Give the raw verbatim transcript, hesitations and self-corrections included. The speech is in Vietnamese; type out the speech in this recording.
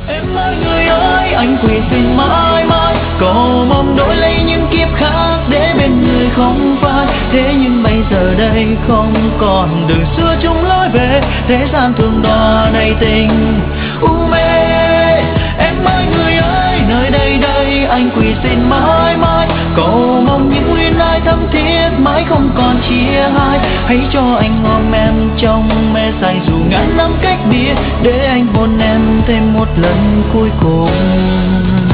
Em ơi người ơi, anh quỳ xin mãi mãi, cầu mong đổi lấy những kiếp khác để bên người không phai. Thế nhưng bây giờ đây không còn đường xưa chung lối về, thế gian thường đọa đầy tình u mê. Em ơi người ơi, nơi đây đây anh quỳ xin mãi mãi, cầu mong những nguyên lai thắm thiết mãi không còn chia hai. Hãy cho anh ôm em trong mê say dù ngàn năm cách biệt, để anh hôn em thêm một lần cuối cùng.